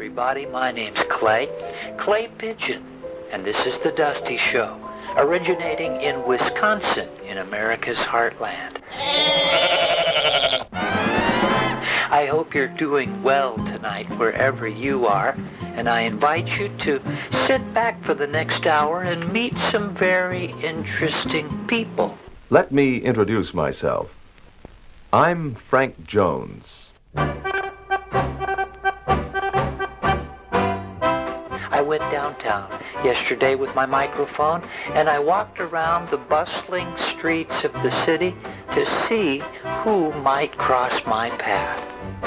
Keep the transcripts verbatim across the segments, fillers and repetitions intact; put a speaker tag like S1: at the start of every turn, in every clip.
S1: everybody. My name's Clay, Clay Pigeon, and this is The Dusty Show, originating in Wisconsin, in America's heartland. I hope you're doing well tonight, wherever you are, and I invite you to sit back for the next hour and meet some very interesting people.
S2: Let me introduce myself. I'm Frank Jones.
S1: I went downtown yesterday with my microphone, and I walked around the bustling streets of the city to see who might cross my path.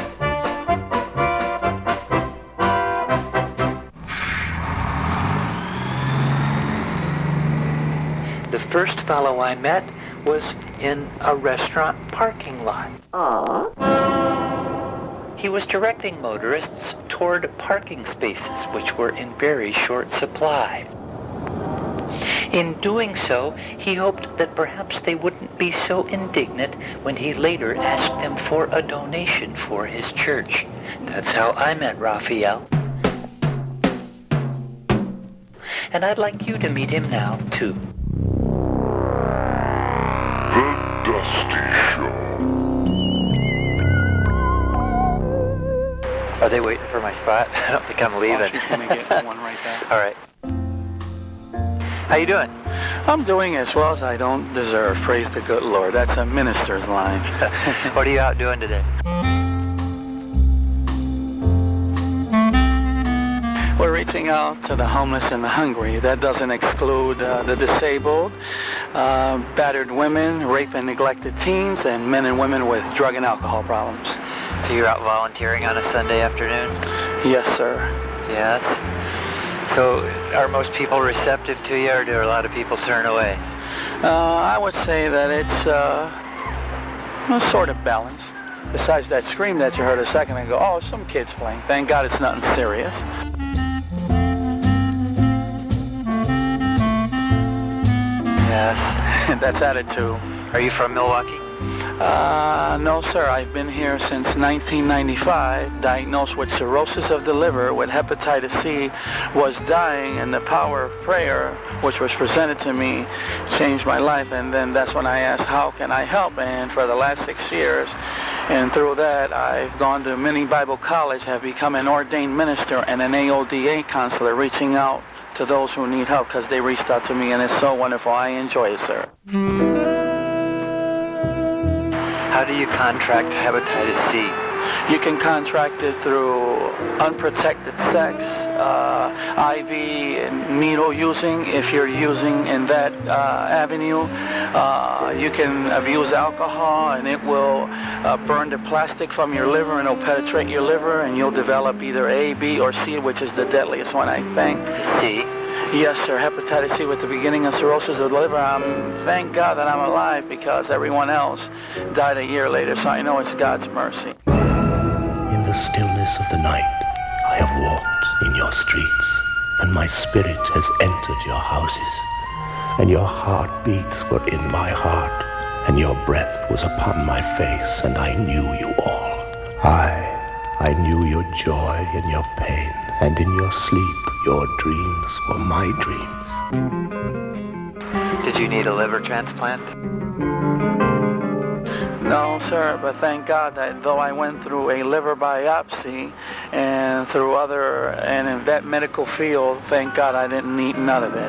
S1: The first fellow I met was in a restaurant parking lot.
S3: Aww.
S1: He was directing motorists toward parking spaces, which were in very short supply. In doing so, he hoped that perhaps they wouldn't be so indignant when he later asked them for a donation for his church. That's how I met Raphael. And I'd like you to meet him now, too.
S4: The Dusty Show.
S1: Are they waiting for my spot? I don't think I'm leaving.
S5: Oh, she's going to get one right there.
S1: All right. How you doing?
S5: I'm doing as well as I don't deserve. Praise the good Lord. That's a minister's line.
S1: What are you out doing today?
S5: We're reaching out to the homeless and the hungry. That doesn't exclude uh, the disabled, uh, battered women, rape and neglected teens, and men and women with drug and alcohol problems.
S1: So you're out volunteering on a Sunday afternoon?
S5: Yes, sir.
S1: Yes. So are most people receptive to you, or do a lot of people turn away?
S5: Uh, I would say that it's uh, well, sort of balanced. Besides that scream that you heard a second ago, oh, some kids playing. Thank God it's nothing serious.
S1: Yes.
S5: That's attitude.
S1: Are you from Milwaukee?
S5: Uh, no, sir. I've been here since nineteen ninety-five, diagnosed with cirrhosis of the liver, with hepatitis C, was dying, and the power of prayer, which was presented to me, changed my life. And then that's when I asked, how can I help? And for the last six years, and through that, I've gone to many Bible college, have become an ordained minister and an A O D A counselor, reaching out to those who need help, because they reached out to me, and it's so wonderful. I enjoy it, sir.
S1: How do you contract hepatitis C?
S5: You can contract it through unprotected sex, uh, I V and needle using, if you're using in that uh, avenue. Uh, you can abuse alcohol, and it will uh, burn the plastic from your liver, and it'll penetrate your liver, and you'll develop either A, B, or C, which is the deadliest one, I think.
S1: C?
S5: Yes, sir. Hepatitis C with the beginning of cirrhosis of the liver. Um, thank God that I'm alive, because everyone else died a year later, so I know it's God's mercy.
S6: In the stillness of the night, I have walked in your streets, and my spirit has entered your houses, and your heartbeats were in my heart, and your breath was upon my face, and I knew you all. I, I knew your joy and your pain, and in your sleep, your dreams were my dreams.
S1: Did you need a liver transplant?
S5: No, sir, but thank God that though I went through a liver biopsy and through other, and in that medical field, thank God I didn't need none of it.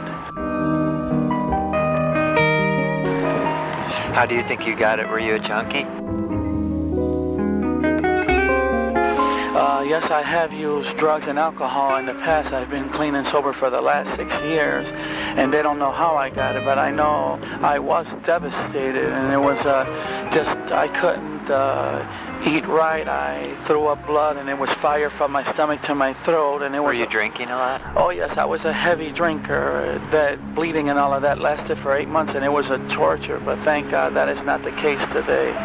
S1: How do you think you got it? Were you a junkie?
S5: Uh, yes, I have used drugs and alcohol in the past. I've been clean and sober for the last six years, and they don't know how I got it, but I know I was devastated, and it was uh, just, I couldn't uh, eat right. I threw up blood, and it was fire from my stomach to my throat, and it was...
S1: Were you drinking a lot?
S5: Oh, yes, I was a heavy drinker. That bleeding and all of that lasted for eight months, and it was a torture, but thank God that is not the case today.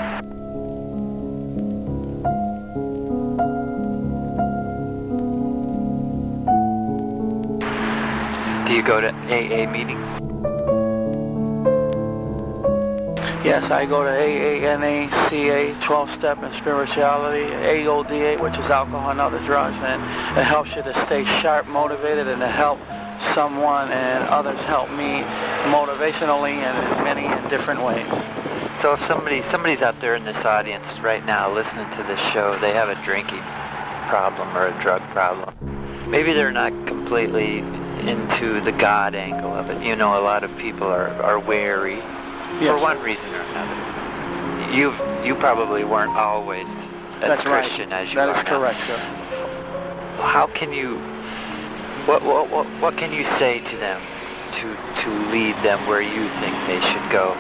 S1: Do you go to A A meetings?
S5: Yes, I go to A A N A C A, twelve-step in spirituality, A O D A, which is alcohol and other drugs, and it helps you to stay sharp, motivated, and to help someone and others help me motivationally and in many and different ways.
S1: So if somebody somebody's out there in this audience right now listening to this show, they have a drinking problem or a drug problem. Maybe they're not completely into the God angle of it. You know, a lot of people are, are wary
S5: yes,
S1: for one
S5: sir.
S1: reason or another. You you probably weren't always as
S5: That's
S1: Christian
S5: right.
S1: as you
S5: that
S1: are
S5: is
S1: now.
S5: correct, sir.
S1: How can you, what, what, what, what can you say to them to, to lead them where you think they should go?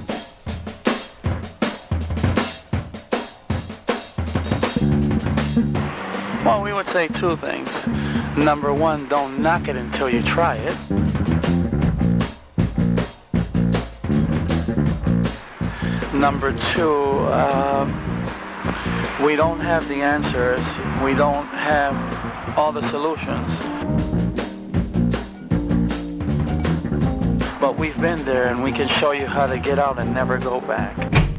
S5: Well, we would say two things. Number one, don't knock it until you try it. Number two, uh, we don't have the answers. We don't have all the solutions. But we've been there, and we can show you how to get out and never go back.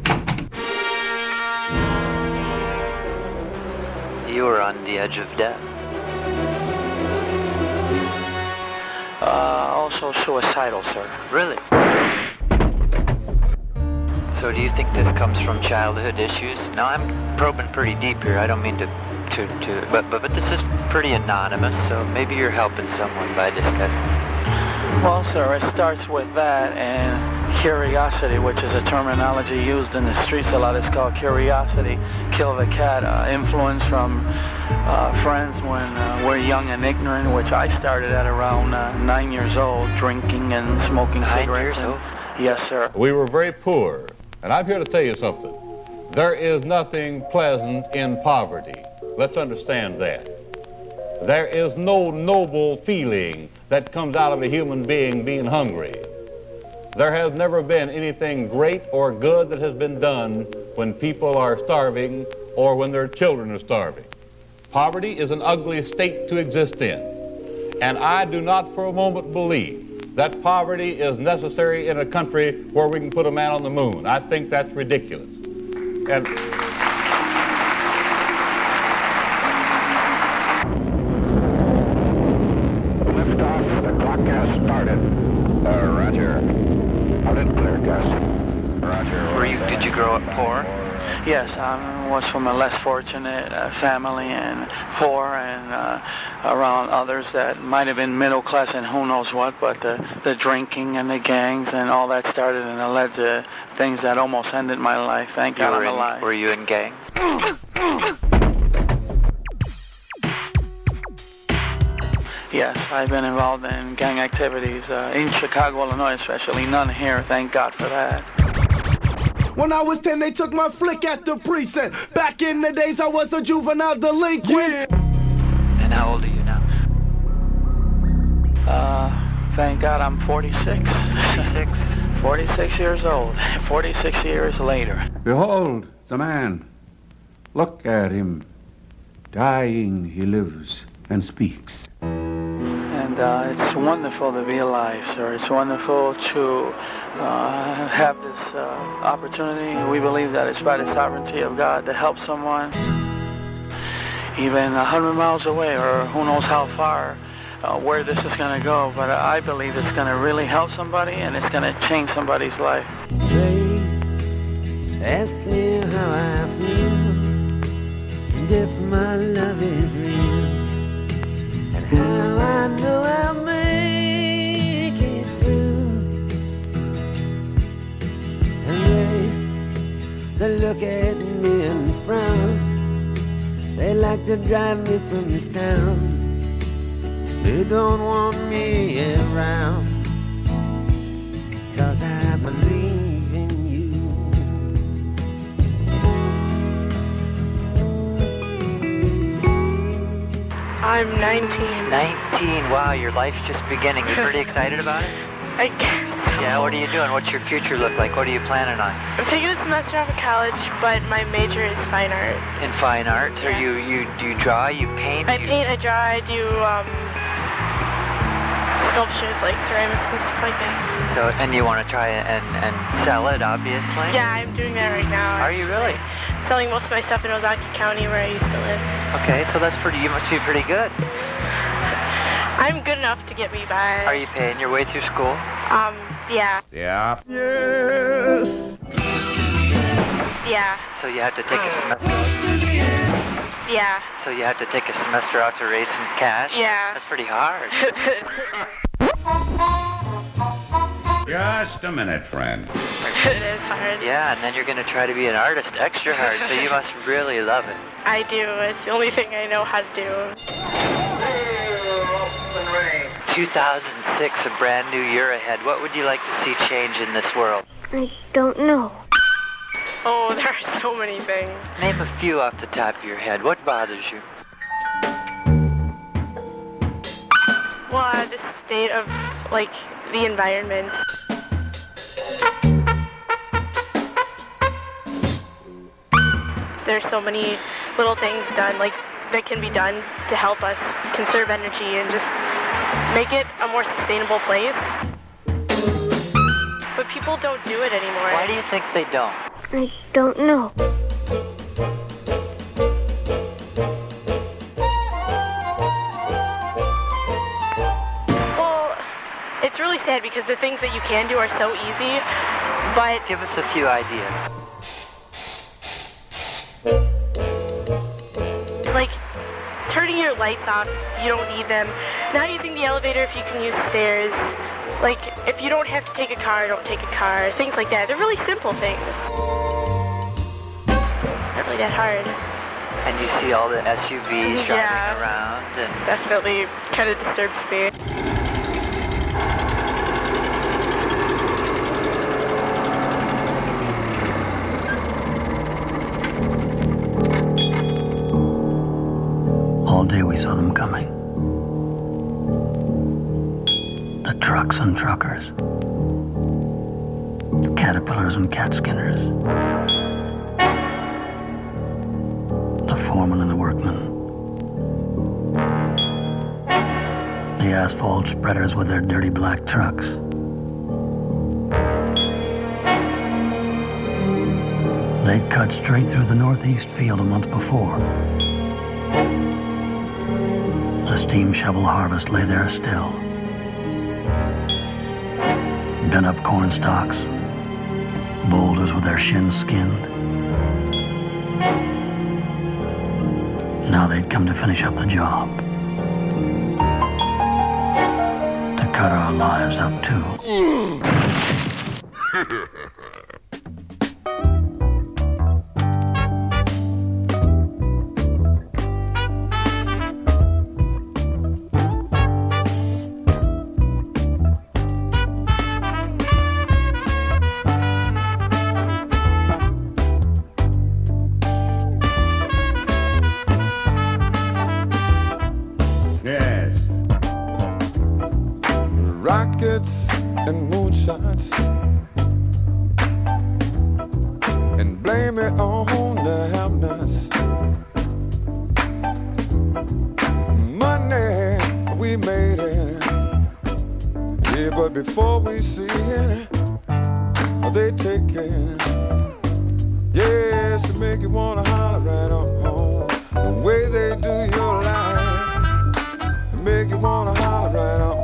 S1: You were on the edge of death.
S5: Uh, also suicidal, sir.
S1: Really? So do you think this comes from childhood issues? Now I'm probing pretty deep here. I don't mean to, to, to but, but, but this is pretty anonymous, so maybe you're helping someone by discussing this.
S5: Well, sir, it starts with that and curiosity, which is a terminology used in the streets a lot. It's called curiosity, kill the cat. Uh, influence from uh, friends when uh, we're young and ignorant, which I started at around uh, nine years old, drinking and smoking
S1: Nine
S5: cigarettes.
S1: years old?
S5: Yes, sir.
S3: We were very poor, and I'm here to tell you something. There is nothing pleasant in poverty. Let's understand that. There is no noble feeling that comes out of a human being being hungry. There has never been anything great or good that has been done when people are starving or when their children are starving. Poverty is an ugly state to exist in. And I do not for a moment believe that poverty is necessary in a country where we can put a man on the moon. I think that's ridiculous. And
S4: Liftoff, the clock has started. Uh, Roger. Out and clear, Gus. Roger.
S1: Were you, did you grow up poor?
S5: Yes, I was from a less fortunate uh, family and poor and uh, around others that might have been middle class and who knows what, but the, the drinking and the gangs and all that started and it led to things that almost ended my life. Thank
S1: You
S5: God
S1: were
S5: I'm
S1: in,
S5: alive.
S1: were you in gangs?
S5: Yes, I've been involved in gang activities uh, in Chicago, Illinois, especially. None here, thank God for that.
S7: When I was ten, they took my flick at the precinct. Back in the days, I was a juvenile delinquent. Yeah.
S1: And how old are you now?
S5: Uh, thank God I'm forty-six.
S1: forty-six?
S5: forty-six years old. forty-six years later.
S8: Behold the man. Look at him. Dying, he lives and speaks.
S5: And uh, it's wonderful to be alive, sir. It's wonderful to uh, have this uh, opportunity. We believe that it's by the sovereignty of God to help someone, even a hundred miles away, or who knows how far, uh, where this is going to go. But I believe it's going to really help somebody, and it's going to change somebody's life.
S9: They ask me how I feel, and if my love is real, and how I know I'll make it through. And they, they look at me and frown. They like to drive me from this town. They don't want me around, 'cause I believe in you.
S10: I'm nineteen.
S1: nineteen, wow, your life's just beginning. You pretty excited about it?
S10: I guess.
S1: Yeah, what are you doing? What's your future look like? What are you planning on?
S10: I'm taking a semester off of college, but my major is fine art.
S1: In fine arts?
S10: Yeah.
S1: Or you, you, do you draw, you paint?
S10: I
S1: you...
S10: paint, I draw, I do um, sculptures, like ceramics and stuff like that.
S1: So, and you want to try and, and sell it, obviously?
S10: Yeah, I'm doing that right now.
S1: Are you really?
S10: Selling most of my stuff in Ozaukee County, where I used to live.
S1: Okay, so that's pretty, you must be pretty good.
S10: I'm good enough to get me by.
S1: Are you paying your way through school?
S10: Um, yeah.
S3: Yeah.
S7: Yes.
S10: Yeah.
S1: So you have to take a semester.
S10: Yeah.
S1: So you have to take a semester out to raise some cash?
S10: Yeah.
S1: That's pretty hard.
S8: Just a minute, friend.
S10: It is hard.
S1: Yeah, and then you're going to try to be an artist extra hard, so you must really love it.
S10: I do. It's the only thing I know how to do.
S1: two thousand six, a brand new year ahead. What would you like to see change in this world?
S11: I don't know.
S10: Oh, there are so many things.
S1: Name a few off the top of your head. What bothers you?
S10: Well, uh, the state of, like, the environment. There's so many little things done, like, that can be done to help us conserve energy and just make it a more sustainable place. But people don't do it anymore.
S1: Why do you think they don't?
S11: I don't know.
S10: Well, it's really sad because the things that you can do are so easy, but...
S1: Give us a few ideas.
S10: Like, turning your lights off, you don't need them. Not using the elevator if you can use stairs. Like, if you don't have to take a car, don't take a car. Things like that. They're really simple things. Not really that hard.
S1: And you see all the S U Vs driving
S10: Yeah.
S1: around and...
S10: Definitely kind of disturbs me.
S12: All day we saw them coming. The trucks and truckers. The caterpillars and cat skinners. The foreman and the workmen. The asphalt spreaders with their dirty black trucks. They'd cut straight through the northeast field a month before. The steam shovel harvest lay there still. Bent up corn stalks, boulders with their shins skinned. Now they'd come to finish up the job. To cut our lives up too.
S13: Rockets and moonshots, and blame it on the have-nots. Money, we made it, yeah, but before we see it, they take it. Yes, to make you wanna holler right on the way they do your life, to make you wanna holler right on.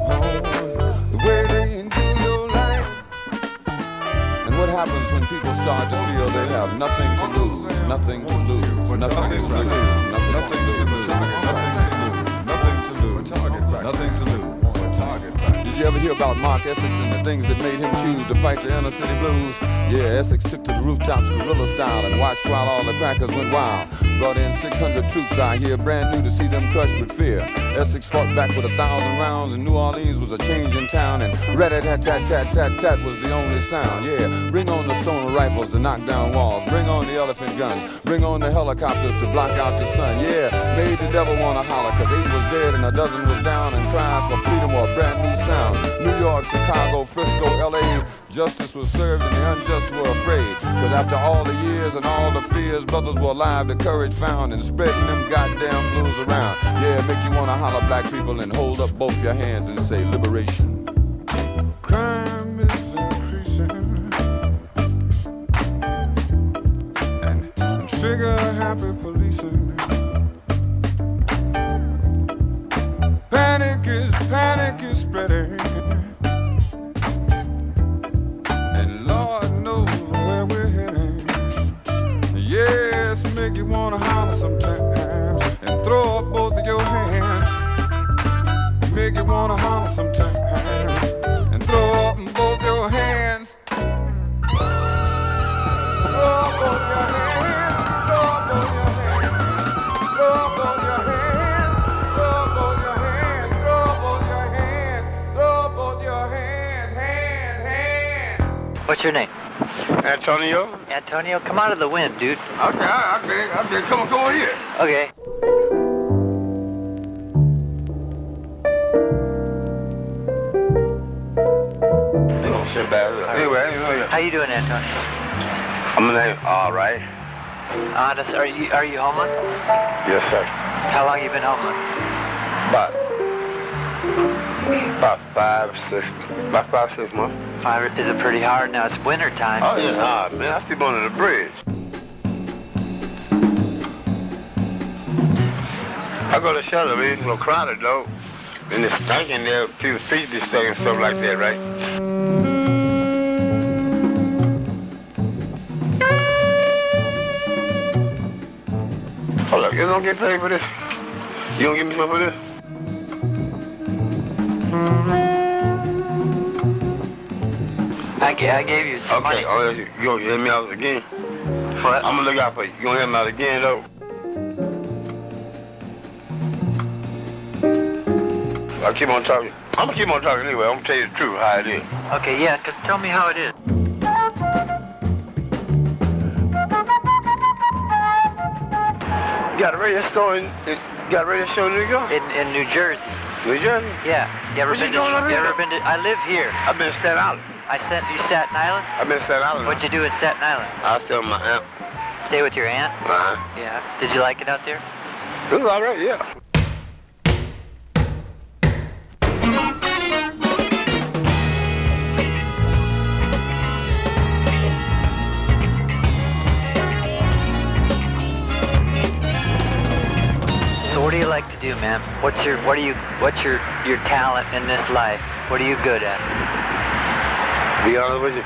S13: What happens when people start to feel they have nothing to lose, nothing to lose, nothing to lose, nothing to lose, nothing to lose, nothing to lose. Did you ever hear about Mark Essex and the things that made him choose to fight the inner city blues? Yeah, Essex took to the rooftops guerrilla style and watched while all the crackers went wild. Brought in six hundred troops out here, brand new to see them crushed with fear. Essex fought back with a thousand rounds, and New Orleans was a change in town, and rat-a-tat-tat-tat-tat-tat was the only sound. Yeah, bring on the stoner rifles to knock down walls, bring on the elephant guns, bring on the helicopters to block out the sun. Yeah, made the devil wanna holler, cause eight was dead and a dozen was down, and cries for freedom or a brand new sound. around. New York, Chicago, Frisco, L A, justice was served and the unjust were afraid. But after all the years and all the fears, brothers were alive, the courage found, and spreading them goddamn blues around. Yeah, make you wanna holler black people and hold up both your hands and say liberation. Crime is increasing and, and trigger happy policing. Panic is, panic is spreading, and Lord knows where we're heading. Yes, make you wanna holler sometimes and throw up both of your hands. Make you wanna holler sometimes and throw up both your hands. Throw up both your hands. Throw up both your hands. Throw up both your hands. Throw up both your hands. Throw up both your hands. Throw up both your hands. Hands, hands.
S1: What's your name?
S14: Antonio.
S1: Antonio, come out of the wind, dude.
S14: Okay, okay, okay. Come on, come on here.
S1: Okay.
S14: Sit back. Anyway, anyway.
S1: How you doing, Antonio?
S14: I'm gonna. All right.
S1: Honest, are you are you homeless?
S14: Yes, sir.
S1: How long you been homeless?
S14: About about five, six, about five, six months.
S1: Five. Is it pretty hard now? It's winter time.
S14: Oh yeah, hard, man. I sleep under the bridge. I go to shelter, man. It's a little crowded though. And it's stinking there. People's feet be stuck and stuff like that, right? Hold up, you don't get paid for this? You don't give me something for this?
S1: I, g I gave you some
S14: okay,
S1: money.
S14: Oh, you gonna help me out again?
S1: What?
S14: I'm gonna look out for you. You gonna help me out again, though? I'll keep on talking. I'm gonna keep on talking anyway. I'm gonna tell you the truth, how it is.
S1: Okay, yeah, cause tell me how it is.
S14: You got a radio show in, you got a radio show in New York?
S1: In in New Jersey.
S14: New Jersey?
S1: Yeah. You ever
S14: What
S1: been
S14: you doing
S1: to?
S14: over
S1: You
S14: here?
S1: ever been to? I live here.
S14: I've been in Staten Island.
S1: I sent you Staten Island.
S14: I've been in Staten Island.
S1: What'd you do in Staten Island?
S14: I stay with my aunt.
S1: Stay with your aunt.
S14: Uh-huh.
S1: Yeah. Did you like it out there?
S14: It was all right, yeah.
S1: So what do you like to do, man? What's your what are you what's your your talent in this life? What are you good at?
S14: Be honest with you.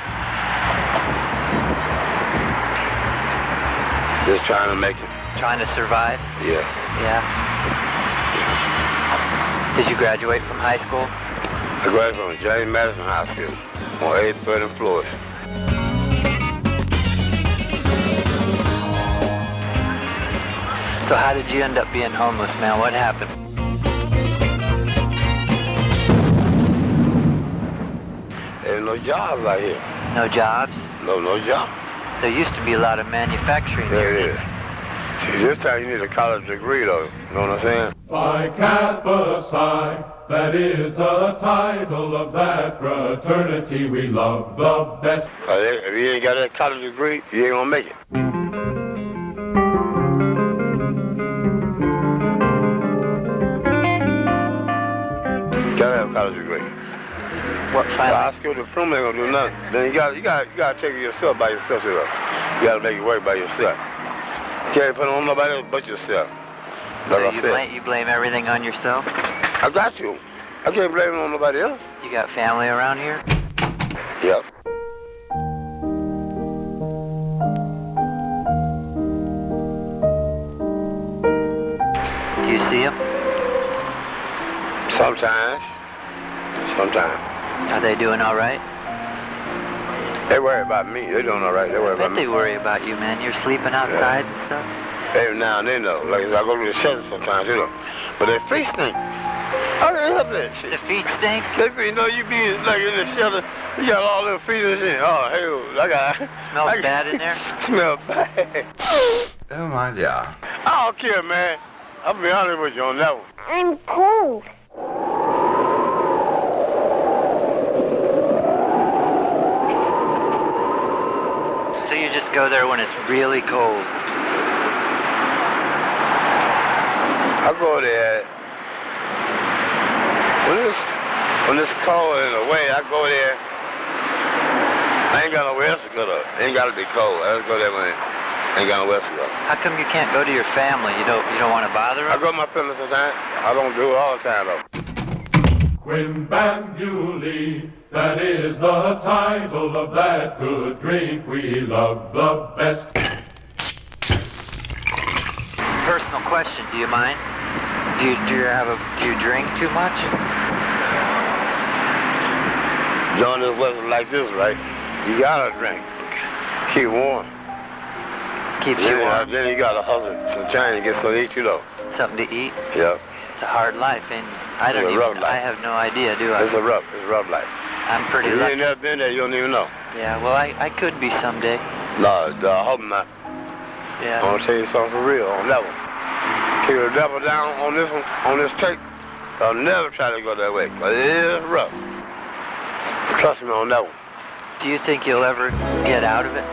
S14: Just trying to make it.
S1: Trying to survive?
S14: Yeah.
S1: Yeah. Did you graduate from high school?
S14: I graduated from James Madison High School on eighth, third, and Florida.
S1: So how did you end up being homeless, man? What happened?
S14: There's no jobs out here.
S1: No jobs?
S14: No, no job.
S1: There used to be a lot of manufacturing
S14: There
S1: here.
S14: it is. See, this time you need a college degree, though. You know what I'm saying?
S15: Phi Kappa Psi, that is the title of that fraternity we love the best.
S14: Uh, if you ain't got that college degree, you ain't gonna make it. Gotta have a college degree.
S1: What finally?
S14: High school diploma ain't gonna do nothing. Then you got you got you got to take it yourself by yourself. Too. You got to make it work by yourself. You can't put it on nobody else but yourself.
S1: So
S14: Like I
S1: you
S14: said,
S1: blame, you blame everything on yourself?
S14: I got you. I can't blame it on nobody else.
S1: You got family around here?
S14: Yep.
S1: Do you see them?
S14: Sometimes. Sometimes.
S1: Are they doing all right?
S14: They worry about me. They doing all right. They worry
S1: I bet
S14: about me.
S1: they worry about you, man. You're sleeping outside and stuff.
S14: Every now and then, though. Like, I go to the shelter sometimes, you know. But their feet stink. How can they help that shit?
S1: The feet stink?
S14: They feet, you know, you be like in the shelter, you got all them feet and shit. Oh, hell, I got...
S1: Smells
S14: I got,
S1: bad in there?
S14: Smell bad.
S8: Oh, my God.
S14: I don't care, man. I'll be honest with you on that one.
S11: I'm cold.
S1: just go there when it's really cold?
S14: I go there when it's, when it's cold in a way. I go there. I ain't got nowhere else to go to. It ain't got to be cold. I just go there when I ain't got nowhere else to go.
S1: How come you can't go to your family? You don't you don't want to bother them?
S14: I go to my family sometimes. I don't do it all the time though.
S15: Quimbanguli, that is the title of that good drink we love the best.
S1: Personal question, do you mind? Do you, do you have a, do you drink too much?
S14: During this weather like this, right, you gotta drink. Keep warm.
S1: Keeps
S14: then,
S1: you warm.
S14: Then you gotta hustle some change and get something to eat, you know.
S1: Something to eat?
S14: Yep.
S1: It's a hard life, and I don't
S14: it's a
S1: even,
S14: rough life.
S1: I have no idea, do I?
S14: It's a rough, it's a rough life.
S1: I'm pretty
S14: if
S1: lucky.
S14: You ain't never been there, you don't even know.
S1: Yeah, well, I, I could be someday.
S14: No, I hope not.
S1: Yeah.
S14: I'm gonna tell you something for real on that one. Keep the devil down on this one, on this tape. I'll never try to go that way, because it is rough. Trust me on that one.
S1: Do you think you'll ever get out of it?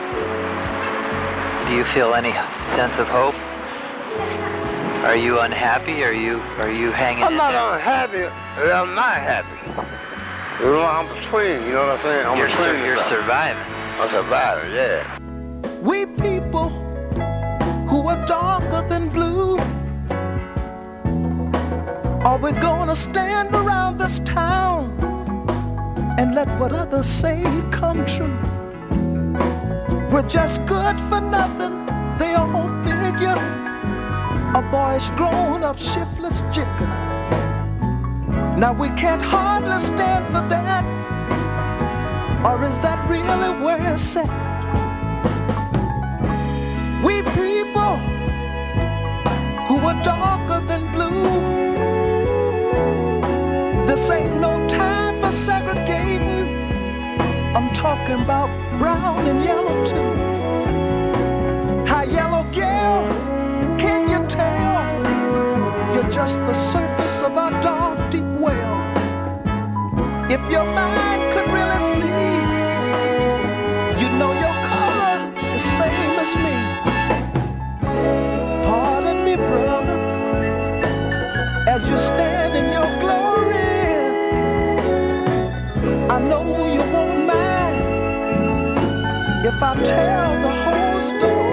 S1: Do you feel any sense of hope? Are you unhappy? Are you are you hanging
S14: I'm
S1: in
S14: not
S1: there?
S14: unhappy. I'm not happy. You know, I'm between, you know what I'm saying? I'm
S1: You're,
S14: between
S1: sur- you're
S14: stuff.
S1: surviving.
S14: I'm surviving, yeah.
S16: We people who are darker than blue, are we gonna stand around this town and let what others say come true? We're just good for nothing, they all figure. A boyish grown-up shiftless jigger. Now we can't hardly stand for that. Or is that really where it's at? We people who are darker than blue, this ain't no time for segregating. I'm talking about brown and yellow too. Hi, yellow girl, can you tell? You're just the surface of our dark, deep well. If your mind could really see, you know your color is same as me. Pardon me, brother, as you stand in your glory. I know you won't mind if I tell the whole story.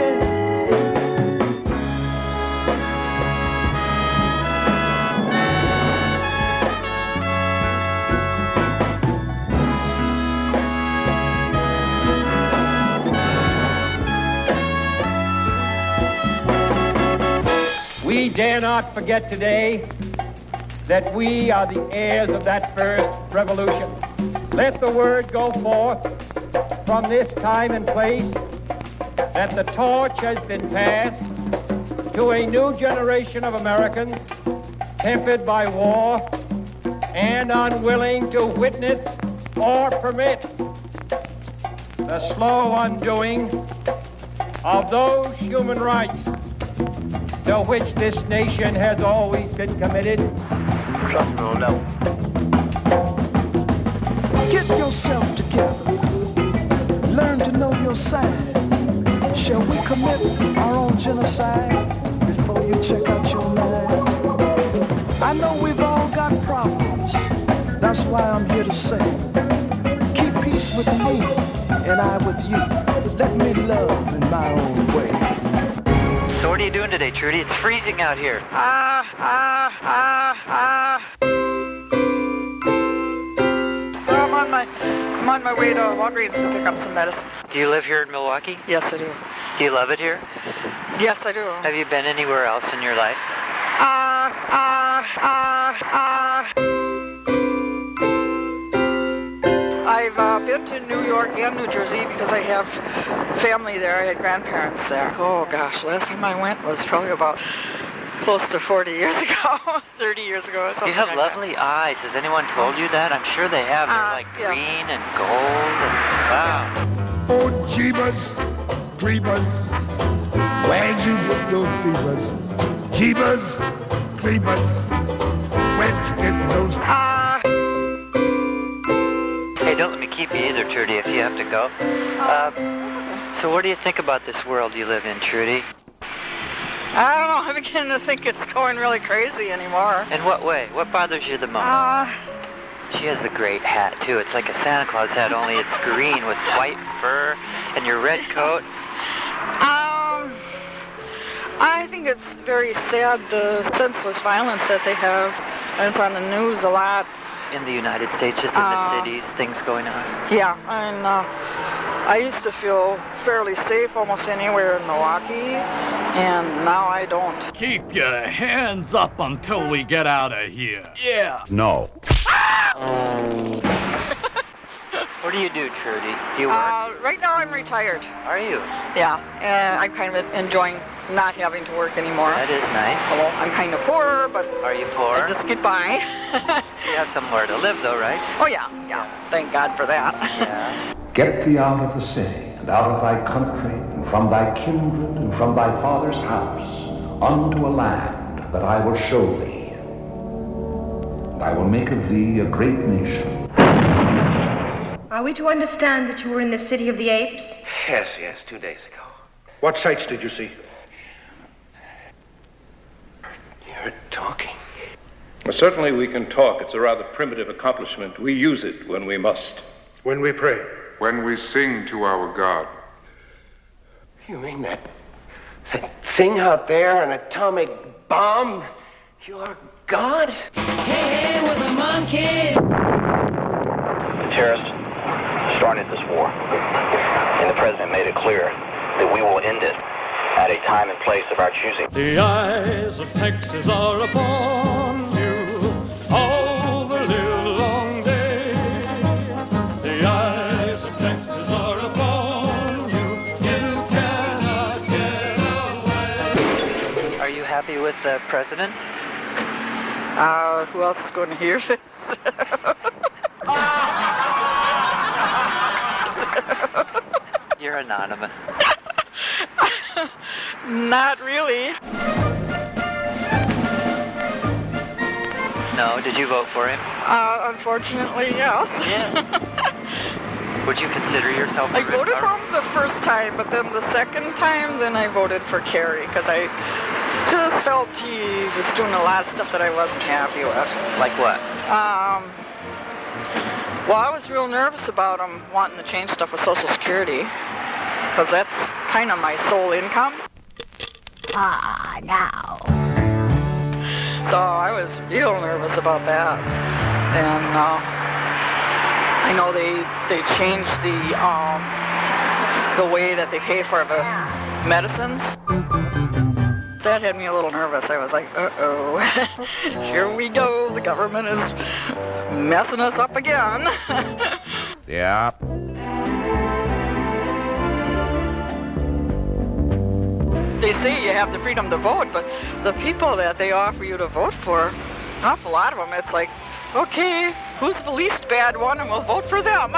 S17: We dare not forget today that we are the heirs of that first revolution. Let the word go forth from this time and place that the torch has been passed to a new generation of Americans tempered by war and unwilling to witness or permit the slow undoing of those human rights to which this nation has always been committed.
S14: Trust me on that one.
S16: Get yourself together. Learn to know your side. Shall we commit our own genocide before you check out your mind? I know we've all got problems. That's why I'm here to say, keep peace with me and I with you. Let me love in my own way.
S1: So what are you doing today, Trudy? It's freezing out here.
S5: Ah, ah, ah, ah. Oh, I'm on my, I'm on my way to Walgreens to pick up some medicine.
S1: Do you live here in Milwaukee?
S5: Yes, I do.
S1: Do you love it here?
S5: Yes, I do.
S1: Have you been anywhere else in your life?
S5: Ah, ah, ah, ah. I've uh, been to New York and New Jersey because I have family there. I had grandparents there. Oh, gosh, last time I went was probably about close to forty years ago, thirty years ago. Or something
S1: You have
S5: like
S1: lovely
S5: that.
S1: eyes. Has anyone told you that? I'm sure they have. They're
S5: Uh,
S1: like
S5: yeah.
S1: green and gold. And, wow.
S18: Oh, Jeebus, Creepers, where'd you get those beavers? Jeebus, Creepers, where'd you get those...
S5: Ah.
S1: Hey, don't let me keep you either, Trudy, if you have to go. Uh, so what do you think about this world you live in, Trudy?
S19: I don't know. I'm beginning to think it's going really crazy anymore.
S1: In what way? What bothers you the most?
S19: Uh,
S1: she has the great hat, too. It's like a Santa Claus hat, only it's green with white fur and your red coat.
S19: Um, I think it's very sad, the senseless violence that they have. And it's on the news a lot.
S1: In the United States, just in
S19: uh,
S1: the cities, things going on.
S19: Yeah, and uh, I used to feel fairly safe almost anywhere in Milwaukee, and now I don't.
S20: Keep your hands up until we get out of here. Yeah.
S8: No.
S1: What do you do, Trudy? Do you work?
S19: Uh, right now I'm retired.
S1: Are you?
S19: Yeah, and I'm kind of enjoying not having to work anymore.
S1: That is nice.
S19: Well, I'm kind of poor, but
S1: are you poor?
S19: I just get by.
S1: You have somewhere to live, though, right?
S19: Oh, yeah, yeah. Thank God for that.
S1: Yeah.
S21: Get thee out of the city, and out of thy country, and from thy kindred, and from thy father's house, unto a land that I will show thee. And I will make of thee a great nation.
S22: Are we to understand that you were in the City of the Apes?
S23: Yes, yes, two days ago.
S24: What sights did you see?
S23: You're talking.
S24: Well, certainly we can talk. It's a rather primitive accomplishment. We use it when we must.
S18: When we pray.
S13: When we sing to our God.
S23: You mean that, that thing out there, an atomic bomb? You're God?
S25: Hey, hey, we're the monkeys!
S26: The terrorists started this war, and the president made it clear that we will end it at a time and place of our choosing.
S15: The eyes of Texas are upon you all the live long day. The eyes of Texas are upon you. You cannot get away.
S1: Are you happy with the president?
S19: Uh, who else is going to hear this?
S1: You're anonymous.
S19: Not really.
S1: No, did you vote for him?
S19: Uh, unfortunately, yes.
S1: Yeah. Would you consider yourself a
S19: I voted for him the first time, but then the second time, then I voted for Kerry, because I just felt he was doing a lot of stuff that I wasn't happy with.
S1: Like what?
S19: Um... Well, I was real nervous about him wanting to change stuff with Social Security, because that's kind of my sole income.
S22: Ah, now.
S19: So I was real nervous about that. And uh, I know they they changed the um, the way that they pay for the medicines. That had me a little nervous. I was like, uh-oh, here we go. The government is messing us up again.
S8: Yeah.
S19: They say you have the freedom to vote, but the people that they offer you to vote for, an awful lot of them, it's like, okay, who's the least bad one, and we'll vote for them.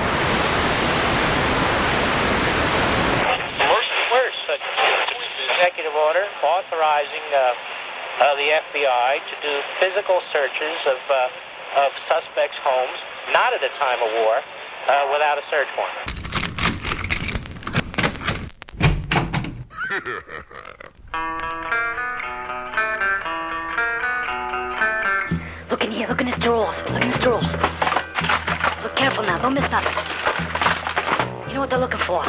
S27: Worst, worst, uh, executive order authorizing uh, uh, the F B I to do physical searches of uh, of suspects' homes, not at a time of war, uh, without a search warrant.
S22: Look in here, look in the rolls, look in the rolls. Look careful now, don't miss nothing. You know what they're looking for.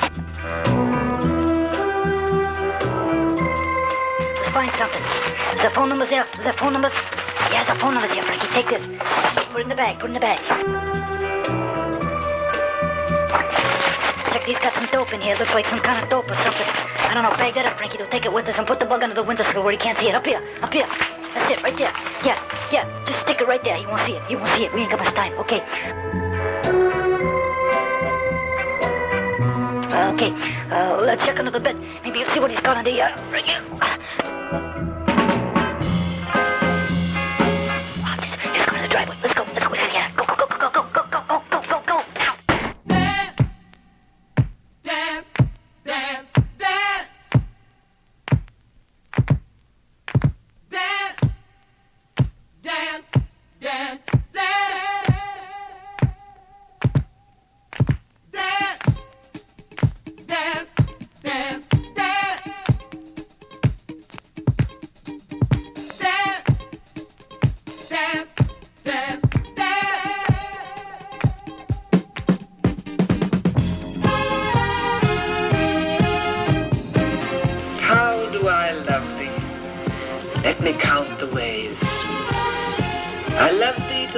S22: Let's find something. The phone number's there, the phone number. Yeah, the phone number's here, Frankie. Take this. Put it in the bag, put it in the bag. Check, he's got some dope in here. Looks like some kind of dope or something. I don't know, bag that up, Frankie. We'll take it with us and put the bug under the windowsill where he can't see it. Up here, up here. That's it, right there. Yeah, yeah, just stick it right there. He won't see it, he won't see it. We ain't got much time, okay. Uh, okay, uh, let's check under the bed. Maybe you'll see what he's got under here. Right here. Oh, just, just go to the driveway. Let's go, let's go. Yeah, go, go, go, go, go, go, go, go, go, go, go, now.
S25: Dance, dance, dance. Dance, dance, dance, dance.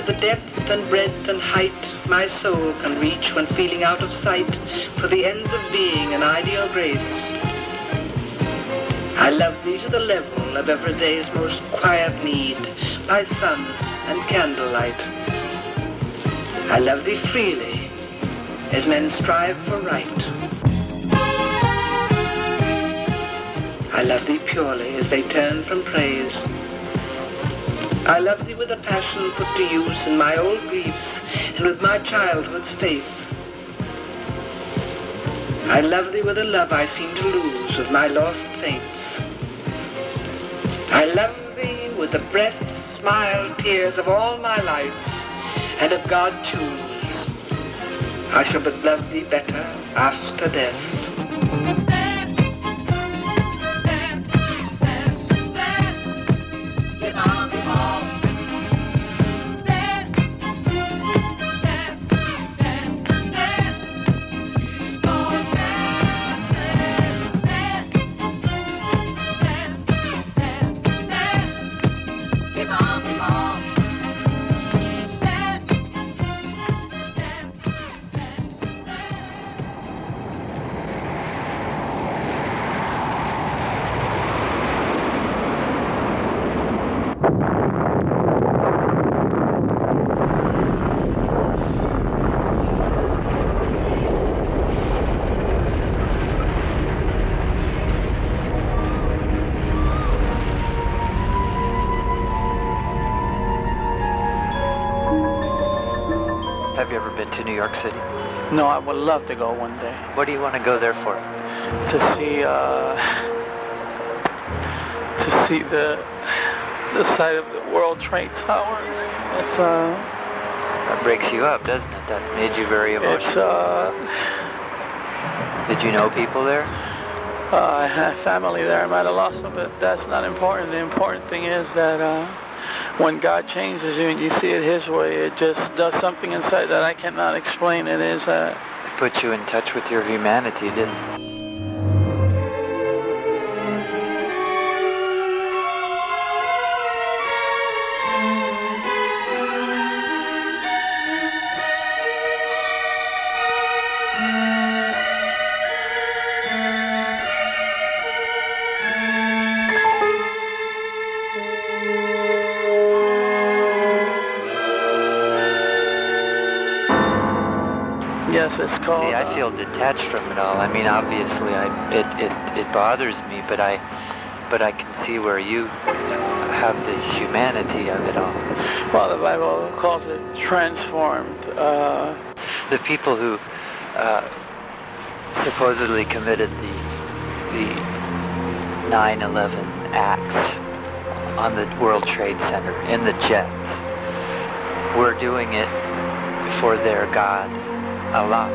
S2: the depth and breadth and height my soul can reach when feeling out of sight for the ends of being and ideal grace. I love thee to the level of every day's most quiet need, by sun and candlelight. I love thee freely, as men strive for right. I love thee purely, as they turn from praise. I love thee with a passion put to use in my old griefs and with my childhood's faith. I love thee with a love I seem to lose with my lost saints. I love thee with the breath, smile, tears of all my life, and if God choose, I shall but love thee better after death.
S1: Have you ever been to New York City?
S5: No, I would love to go one day.
S1: What do you want to go there for?
S5: To see, uh, to see the the site of the World Trade Towers. It's uh.
S1: That breaks you up, doesn't it? That made you very emotional.
S5: It's uh.
S1: Did you know people there?
S5: Uh, I had family there. I might have lost them, but that's not important. The important thing is that uh, when God changes you and you see it His way, it just does something inside that I cannot explain. It is. Uh,
S1: it put you in touch with your humanity, didn't it?
S5: Yes, it's called.
S1: See, I feel detached from it all. I mean, obviously, I, it, it it bothers me, but I, but I can see where you have the humanity of it all.
S5: Well, the Bible calls it transformed. Uh,
S1: the people who uh, supposedly committed the the nine eleven acts on the World Trade Center in the jets were doing it for their God, Allah.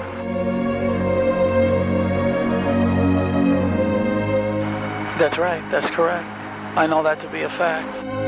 S5: That's right. That's correct. I know that to be a fact.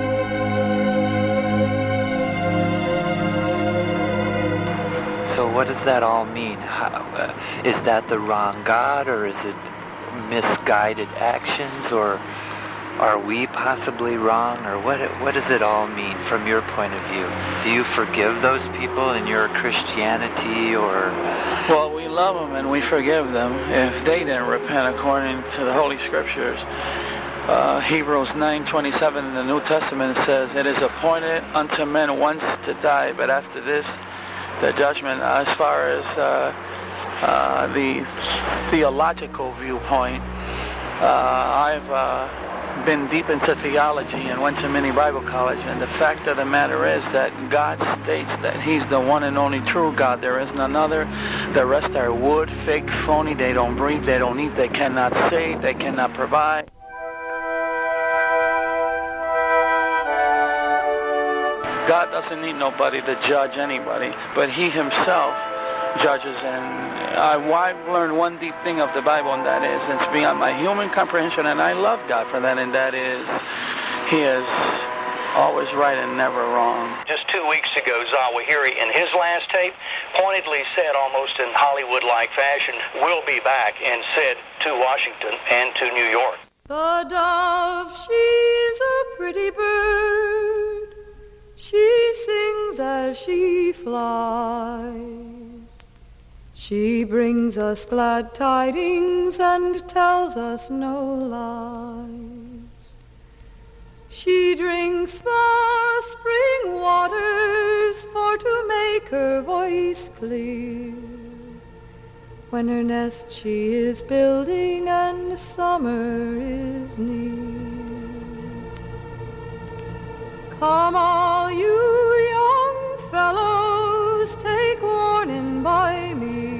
S1: So what does that all mean? How, uh, is that the wrong God, or is it misguided actions, or are we possibly wrong, or what what does it all mean from your point of view? Do you forgive those people in your Christianity, or?
S5: Well, we love them and we forgive them if they didn't repent according to the Holy Scriptures. Uh, Hebrews nine twenty-seven in the New Testament says, "It is appointed unto men once to die, but after this, the judgment." As far as uh, uh, the theological viewpoint, uh, I've uh, been deep into theology and went to many Bible college, and the fact of the matter is that God states that He's the one and only true God. There isn't another. The rest are wood, fake, phony. They don't breathe, they don't eat, they cannot save, they cannot provide. God doesn't need nobody to judge anybody, but He Himself judges. And I, I've learned one deep thing of the Bible, and that is, it's beyond my human comprehension, and I love God for that, and that is, He is always right and never wrong.
S26: Just two weeks ago, Zawahiri, in his last tape, pointedly said, almost in Hollywood-like fashion, "We'll be back," and said to Washington and to New York.
S3: The dove, she's a pretty bird. She sings as she flies. She brings us glad tidings and tells us no lies. She drinks the spring waters for to make her voice clear. When her nest she is building and summer is near. Come all you young fellows, take warning by me.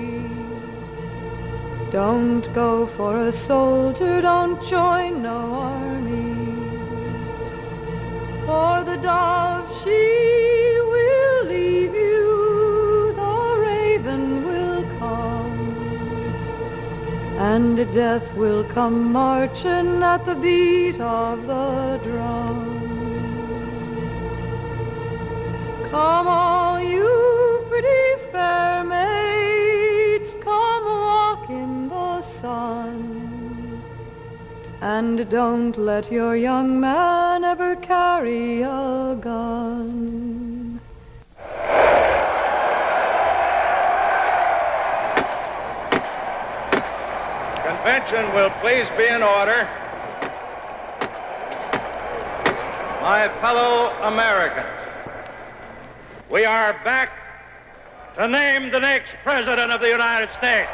S3: Don't go for a soldier, don't join no army. For the dove she will leave you, the raven will come, and death will come marching at the beat of the drum. Come all you pretty fair maids, come walk in the sun, and don't let your young man ever carry a gun.
S24: Convention will please be in order. My fellow Americans, we are back to name the next President of the United States.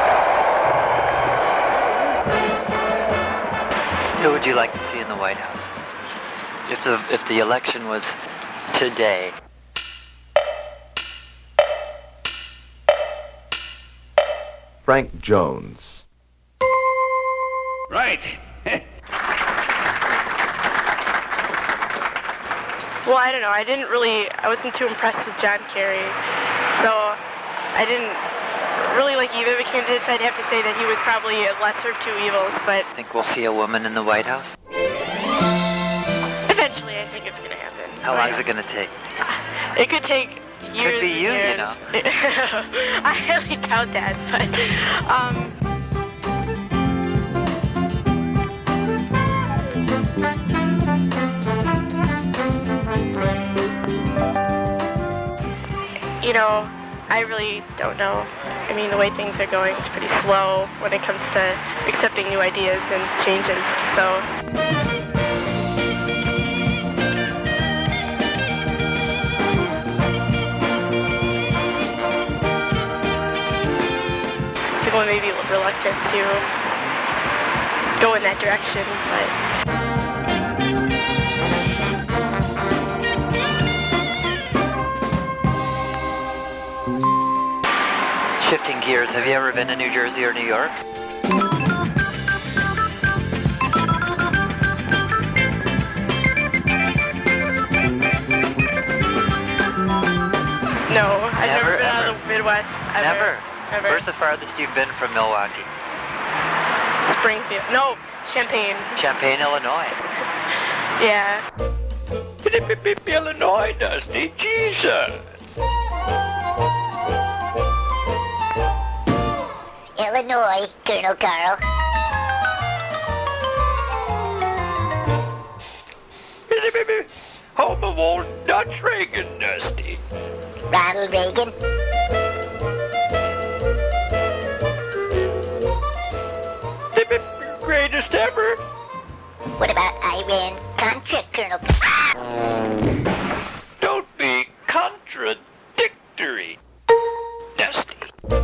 S1: Who would you like to see in the White House? If the, if the election was today.
S4: Frank Jones.
S6: Right.
S7: Well, I don't know. I didn't really, I wasn't too impressed with John Kerry. So I didn't really like either of the candidates. I'd have to say that he was probably a lesser of two evils, but...
S1: Think we'll see a woman in the White House?
S7: Eventually, I think it's going to happen.
S1: How long is it going to take?
S7: It could take years.
S1: Could be you,
S7: and
S1: you know.
S7: I really doubt that, but... Um, You know, I really don't know. I mean, the way things are going, it's pretty slow when it comes to accepting new ideas and changes, so... People may be reluctant to go in that direction, but...
S1: Shifting gears, have you ever been to New Jersey or New York?
S7: No, I've never,
S1: Never,
S7: been out
S1: ever.
S7: of the Midwest. Ever.
S1: Never.
S7: Ever.
S1: Where's the farthest you've been from Milwaukee?
S7: Springfield. No, Champaign.
S1: Champaign, Illinois.
S7: Yeah.
S1: Illinois, Dusty. Jesus.
S22: Illinois, Colonel Carl.
S1: Home of old Dutch Reagan, Dusty.
S22: Ronald Reagan.
S1: Greatest ever.
S22: What about Iran Contra, Colonel?
S1: Don't be contradictory, Dusty.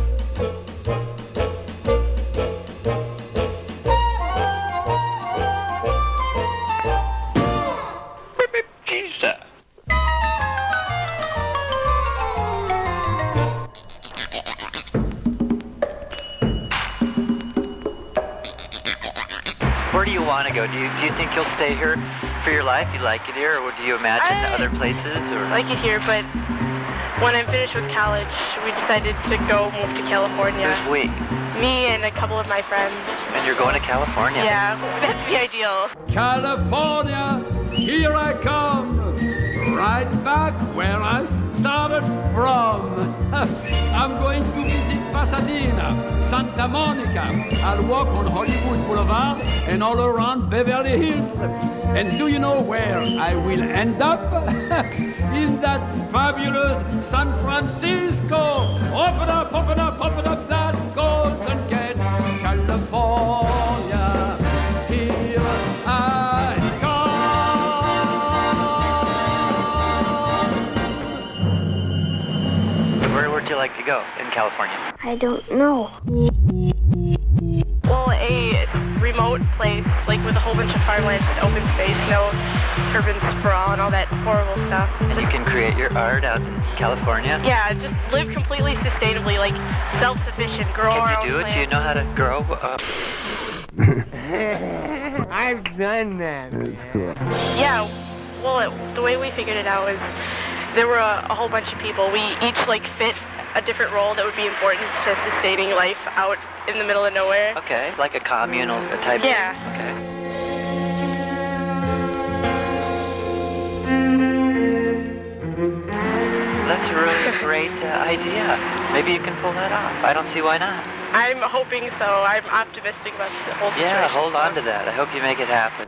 S1: Jesus. Where do you want to go? Do you do you think you'll stay here for your life? You like it here, or do you imagine
S7: I
S1: other places? Or
S7: like it here, but when I'm finished with college, we decided to go move to California.
S1: Who's we?
S7: Me and a couple of my friends.
S1: And you're going to California?
S7: Yeah, that's the ideal.
S9: California, here I come, right back where I started from. I'm going to visit Pasadena, Santa Monica. I'll walk on Hollywood Boulevard and all around Beverly Hills. And do you know where I will end up? in that fabulous San Francisco. Open up, open up, open up that Golden Gate, California. Here I come.
S1: Where would you like to go in California?
S7: I don't know. Well, a remote place, like with a whole bunch of farmland, just open space, no urban sprawl and all that horrible stuff.
S1: You can create your art out in California?
S7: Yeah, just live completely sustainably, like self-sufficient, grow our
S1: Can you
S7: own
S1: do it?
S7: plants.
S1: Do you know how to grow? Uh...
S23: I've done that.
S8: That's cool.
S7: Yeah, well, it, the way we figured it out was there were a, a whole bunch of people. We each, like, fit a different role that would be important to sustaining life out in the middle of nowhere.
S1: Okay, like a communal type.
S7: Yeah.
S1: Okay. That's a really great uh, idea. Maybe you can pull that off. I don't see why not.
S7: I'm hoping so. I'm optimistic about the whole situation.
S1: Yeah, hold on to that. I hope you make it happen.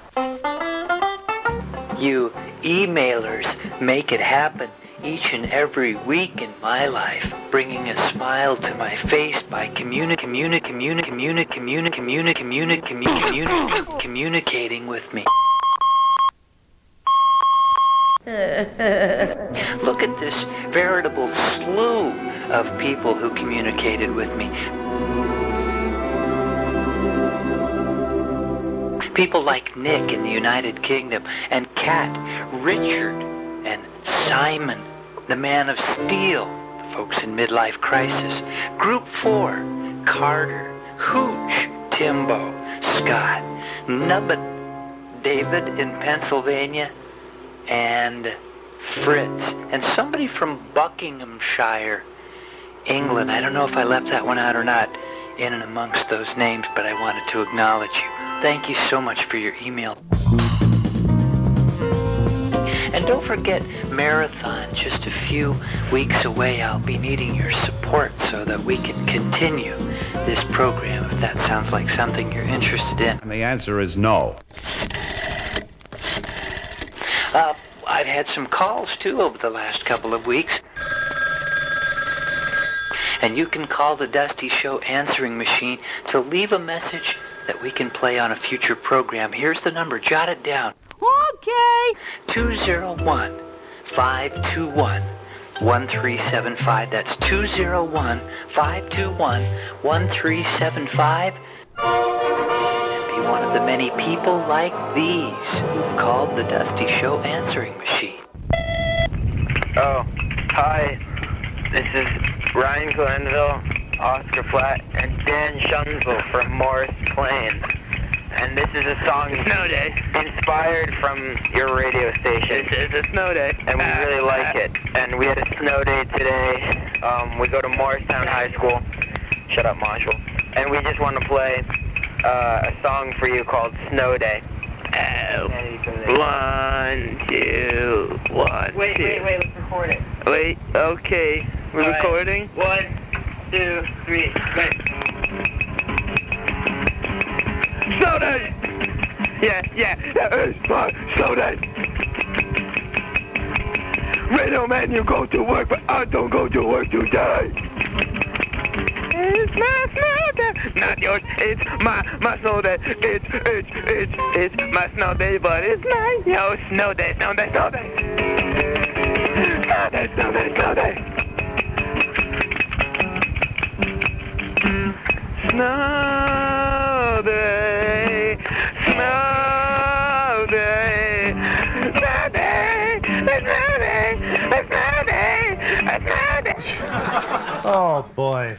S1: You emailers make it happen each and every week in my life, bringing a smile to my face by communi communi communi communi communi communi communi communi communi communicating with me. Look at this veritable slew of people who communicated with me. People like Nick in the United Kingdom, and Kat, Richard, and Simon, the Man of Steel, the folks in midlife crisis. Group four, Carter, Hooch, Timbo, Scott, Nubbin, David in Pennsylvania, and Fritz, and somebody from Buckinghamshire, England. I don't know if I left that one out or not in and amongst those names, but I wanted to acknowledge you. Thank you so much for your email. And don't forget Marathon, just a few weeks away. I'll be needing your support so that we can continue this program, if that sounds like something you're interested in.
S8: And the answer is no.
S1: Uh, I've had some calls, too, over the last couple of weeks. And you can call the Dusty Show answering machine to leave a message that we can play on a future program. Here's the number. Jot it down.
S3: Okay.
S1: two oh one, five two one, one three seven five. That's two oh one, five two one, one three seven five. Be one of the many people like these who've called the Dusty Show answering machine.
S6: Oh, hi. This is Ryan Glenville, Oscar Flat, and Dan Schunzel from Morris Plains. And this is a song Snow Day inspired from your radio station. It's, it's a snow day. And we really like it. And we had a snow day today. Um, we go to Morristown High School. Shut up, Marshall. And we just want to play uh, a song for you called Snow Day. Oh. One, two, one,
S2: Wait,
S6: two.
S2: wait, wait, let's record it.
S6: Wait, okay. We're
S2: All right.
S6: recording?
S2: One, two, three, wait.
S6: Snow Day! Yeah, yeah, it's my Snow Day. Radio man, you go to work, but I don't go to work today. It's my snow day. Not yours, it's my, my snow day. It's, it's, it's, it's my snow day, but it's not your snow day, snow day, snow day. Snow day, snow day, snow day. Snow day, snow day, snow day, snow day, snow day, snow day.
S10: Oh, boy.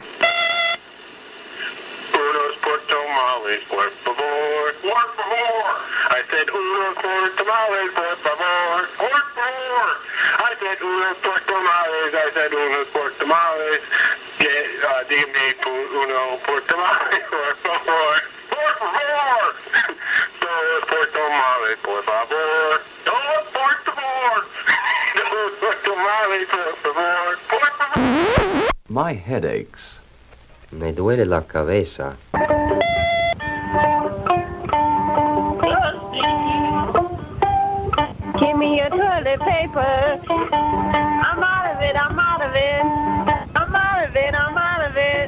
S11: Unos por tamales, por favor, por favor. I said unos por tamales, por favor, por favor. I said unos por tamales, I said unos por tamales. Get, uh, dime uno por tamales, por favor, por favor. Dos por tamales, por favor. Dos por favor. Dos por tamales, por favor, por favor.
S4: My headaches.
S12: Me duele la cabeza.
S14: Give me your toilet paper.
S25: of it. I'm out of it. I'm out of it.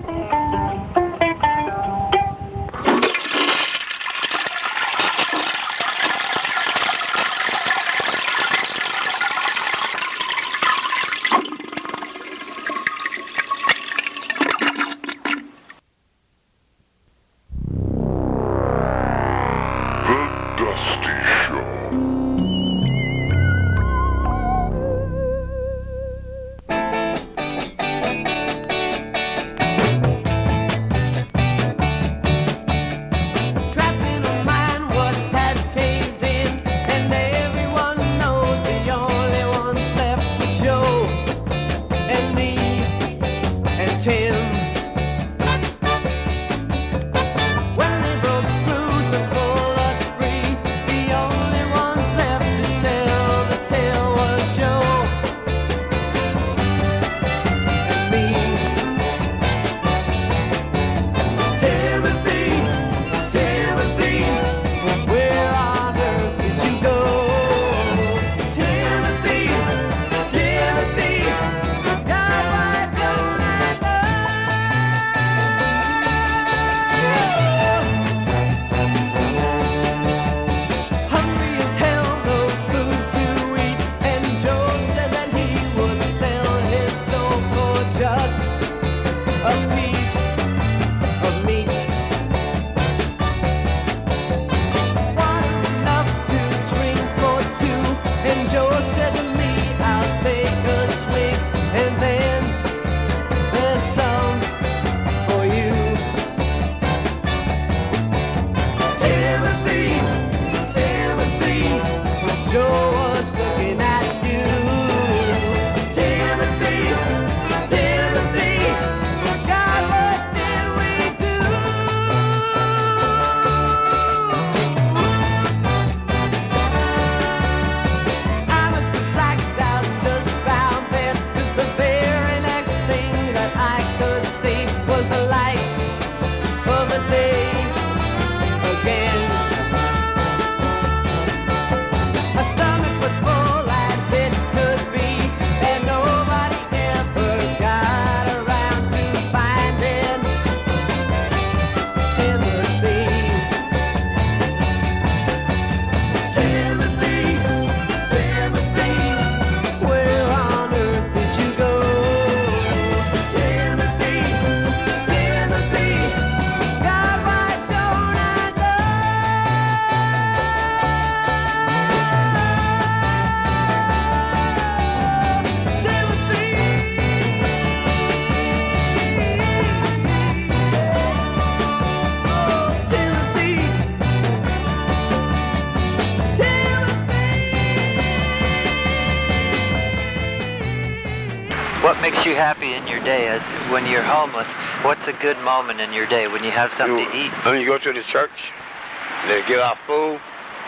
S1: What makes you happy in your day as when you're homeless? What's a good moment in your day when you have something
S13: you,
S1: to eat?
S13: When you go to the church, they get our food,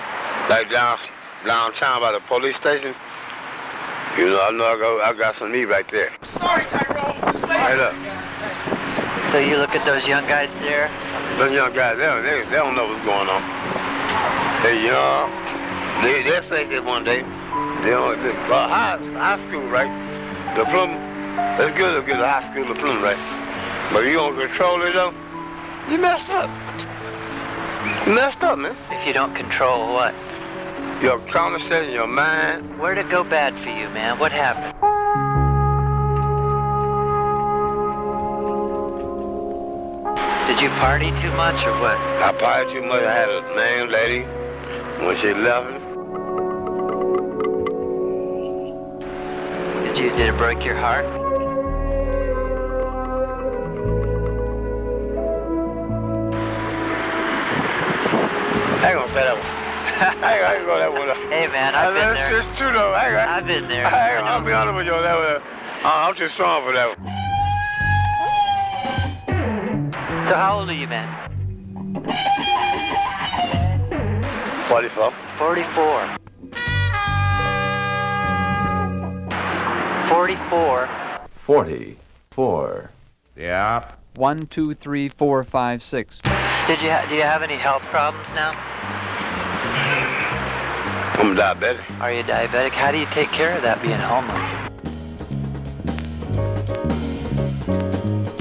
S13: like down downtown by the police station. You know, I know I got, I got some meat right there.
S25: Sorry, Tyrone.
S13: Right up.
S1: So you look at those young guys there?
S13: Those young guys, they, they, they don't know what's going on. They young. They, they'll face it one day. They don't, they, well, high, high school, right? Diploma. It's good to get a high school diploma, right? But you don't control it, though, you messed up. You messed up, man.
S1: If you don't control what?
S13: Your conversation, your mind.
S1: Where'd it go bad for you, man? What happened? Did you party too much or what?
S13: I partied too much. I had a man, lady, when she left me.
S1: Did you, did it break your heart?
S13: I ain't gonna say that one. I ain't, I ain't gonna that one.
S1: Hey, man, I've been there.
S13: It's true, though. I ain't,
S1: I've been there.
S13: I ain't, I'll be honest with you on that one. Uh, I'm too strong for that one.
S1: So how old are you, man?
S13: forty-four.
S1: forty-four. forty-four.
S4: Forty-four.
S8: Yeah.
S14: One, two, three, four, five, six.
S1: Did you ha- do you have any health problems now?
S13: I'm diabetic.
S1: Are you diabetic? How do you take care of that being homeless?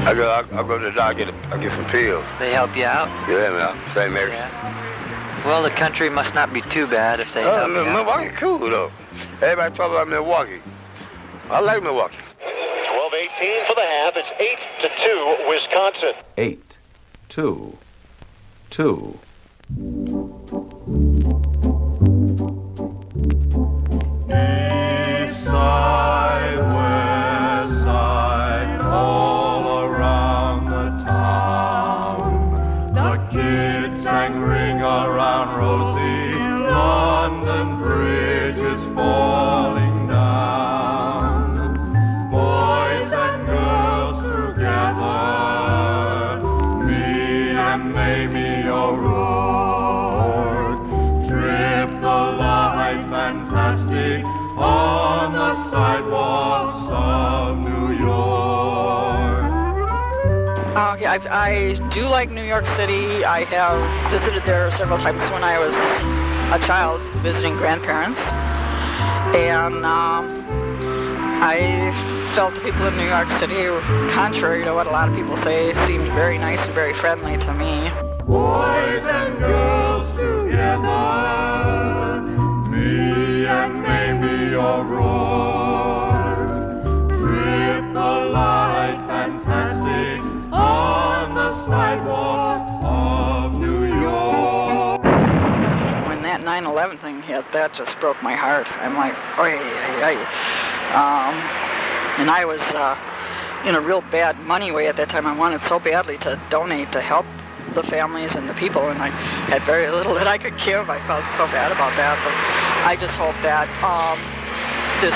S13: I go, I, I go to the doctor, I get, I get some pills.
S1: They help you out?
S13: Yeah, man. Saint Mary's.
S1: Yeah. Well, the country must not be too bad if they
S13: oh,
S1: help
S13: no,
S1: you out.
S13: Milwaukee cool, though. Everybody talk about Milwaukee. I like Milwaukee.
S15: twelve eighteen for the half. It's eight to two, Wisconsin.
S4: Eight, two, two.
S16: East side, west side, all around the town. The kids sang Ring Around Rosie, London Bridge is falling down. Boys and girls together, me and Mamie O'Rourke, trip the light fantastic on the sidewalks of New York.
S17: Okay, I, I do like New York City. I have visited there several times when I was a child, visiting grandparents. And um, I felt the people in New York City, contrary to what a lot of people say, seemed very nice and very friendly to me.
S16: Boys and girls together, me and Mamie O'Rourke, trip the light fantastic on the sidewalks of New York.
S17: When that nine eleven thing hit, that just broke my heart. I'm like, oy, oy, oy. Um, and I was uh, in a real bad money way at that time. I wanted so badly to donate to help the families and the people, and I had very little that I could give. I felt so bad about that, but I just hope that um, this,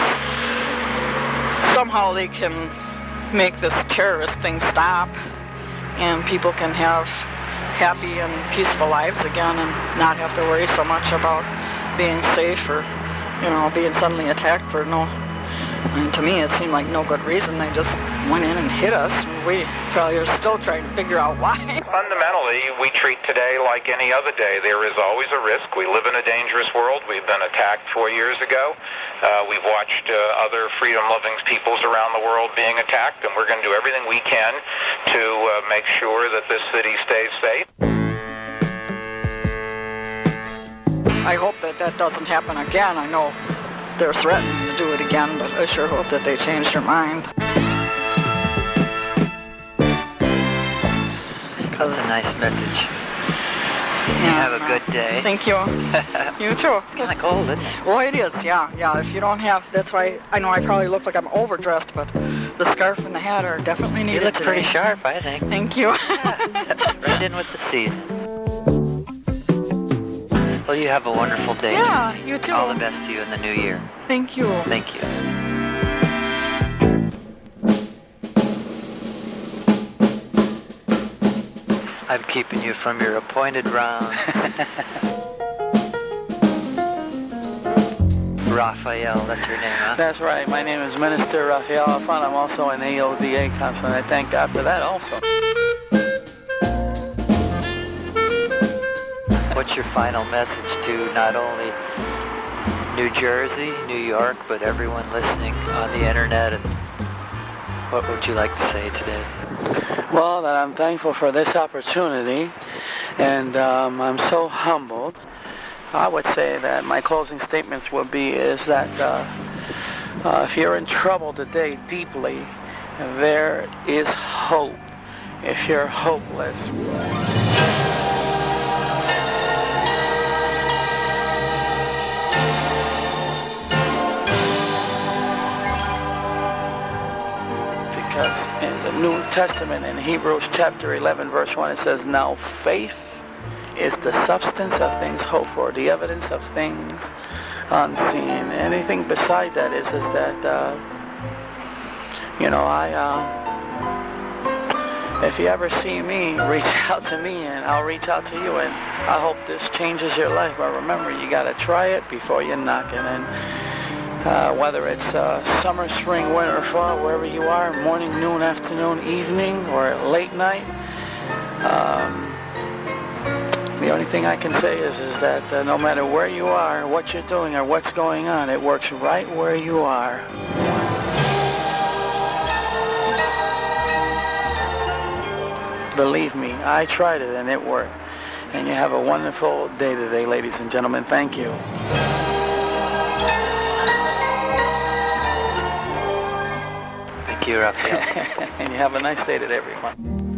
S17: somehow they can make this terrorist thing stop and people can have happy and peaceful lives again and not have to worry so much about being safe or, you know, being suddenly attacked for no, and to me it seemed like no good reason. They just went in and hit us. We probably are still trying to figure out why.
S18: Fundamentally, we treat today like any other day. There is always a risk. We live in a dangerous world. We've been attacked four years ago. Uh, we've watched uh, other freedom-loving peoples around the world being attacked, and we're going to do everything we can to uh, make sure that this city stays safe.
S17: I hope that that doesn't happen again. I know they're threatening to do it again, but I sure hope that they change their mind.
S1: That was a nice message. You
S17: Yeah,
S1: have a good day.
S17: Thank you. You too.
S1: Kind of cold, isn't it?
S17: Well, it is, yeah, yeah. If you don't have, that's why, I know I probably look like I'm overdressed, but the scarf and the hat are definitely needed
S1: You look
S17: today.
S1: pretty sharp, I think.
S17: Thank you.
S1: Right in with the season. Well, you have a wonderful day.
S17: Yeah, you too.
S1: All the best to you in the new year.
S17: Thank you.
S1: Thank you. I'm keeping you from your appointed round. Raphael, that's your name, huh?
S5: That's right. My name is Minister Raphael Alfon. I'm also an A O D A counselor, and I thank God for that also.
S1: What's your final message to not only New Jersey, New York, but everyone listening on the internet? And what would you like to say today?
S5: Well, that I'm thankful for this opportunity, and um, I'm so humbled. I would say that my closing statements would be is that uh, uh, if you're in trouble today deeply, there is hope. If you're hopeless, because in the New Testament, in Hebrews chapter eleven, verse one, it says, "Now faith is the substance of things hoped for, the evidence of things unseen." Anything beside that is is that, uh, you know, I, uh, if you ever see me, reach out to me, and I'll reach out to you, and I hope this changes your life. But remember, you got to try it before you knock it. And Uh, whether it's uh, summer, spring, winter, fall, wherever you are, morning, noon, afternoon, evening, or late night, um, the only thing I can say is, is that uh, no matter where you are, what you're doing, or what's going on, it works right where you are. Believe me, I tried it and it worked. And you have a wonderful day today, ladies and gentlemen. Thank you.
S1: Thank you, Raphael.
S5: And you have a nice day today, everyone.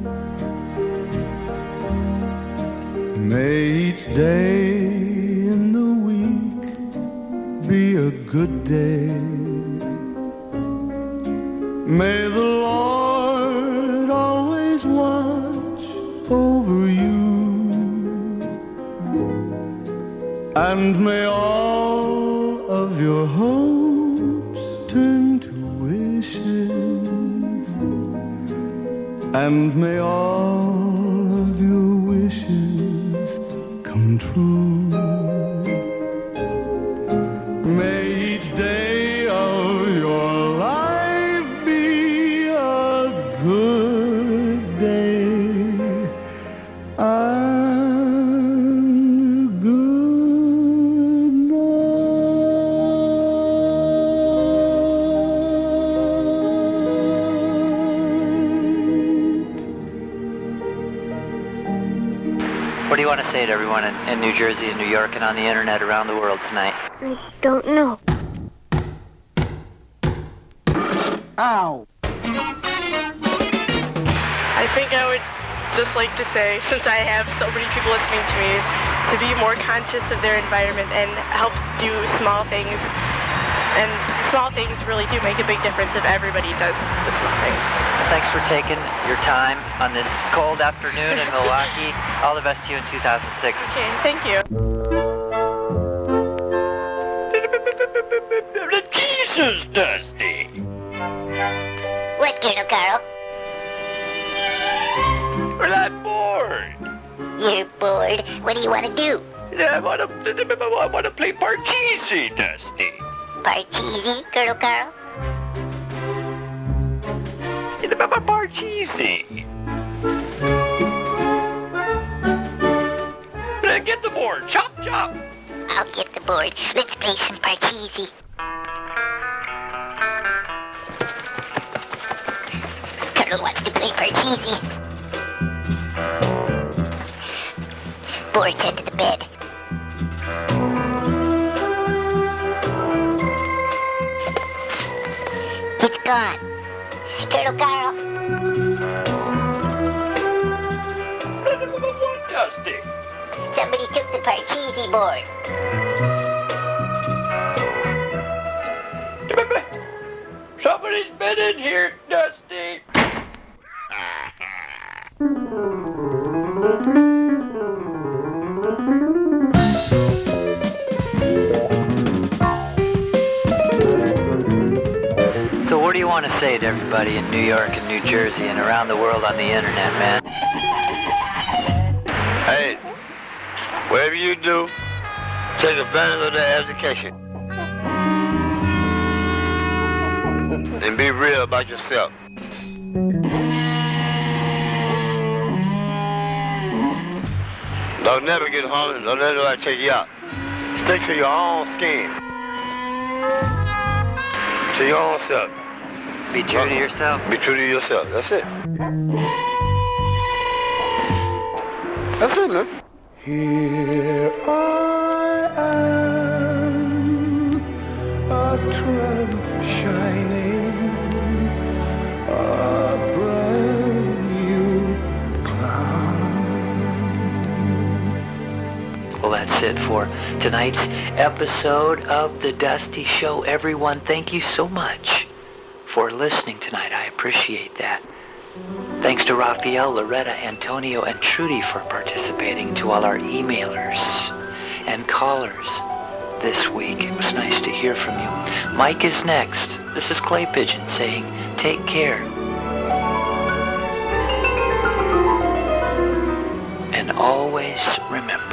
S16: May each day in the week be a good day. May the Lord always watch over you. And may all of your hopes turn to wishes. And may all of your wishes come true. May each day of your life be a good day. And good
S1: What do you want to say to everyone in, in New Jersey and New York and on the internet around the world tonight?
S19: I don't know.
S17: Ow.
S7: I think I would just like to say, since I have so many people listening to me, to be more conscious of their environment and help do small things. And small things really do make a big difference if everybody does the small things.
S1: Thanks for taking your time on this cold afternoon in Milwaukee. All the best to you in two thousand six.
S7: Okay, thank you.
S11: Jesus, Dusty.
S19: What, Colonel Carl?
S11: Well, I'm bored.
S19: You're bored. What do you want to do?
S11: I want to, I want to play Parcheesi, Dusty.
S19: Parcheesi, Colonel Carl?
S11: Parcheesi. Get the board. Chop, chop.
S19: I'll get the board. Let's play some Parcheesi. Colonel wants to play Parcheesi. Board's head to the bed. It's gone. Colonel Carl.
S11: Dusty.
S19: Somebody took the Parcheesi board.
S11: Somebody's been in here, Dusty.
S1: So what do you want to say to everybody in New York and New Jersey and around the world on the internet, man?
S13: Hey, whatever you do, take advantage of that education. And be real about yourself. Don't never get home. Don't let nobody take you out. Stick to your own skin. To your own self.
S1: Be true to yourself.
S13: Be true to yourself. That's it. That's it, man.
S16: Here I am, a tramp shining, a brand new clown.
S1: Well, that's it for tonight's episode of The Dusty Show. Everyone, thank you so much for listening tonight. I appreciate that. Thanks to Raphael, Loretta, Antonio, and Trudy for participating, to all our emailers and callers this week. It was nice to hear from you. Mike is next. This is Clay Pigeon saying, take care. And always remember,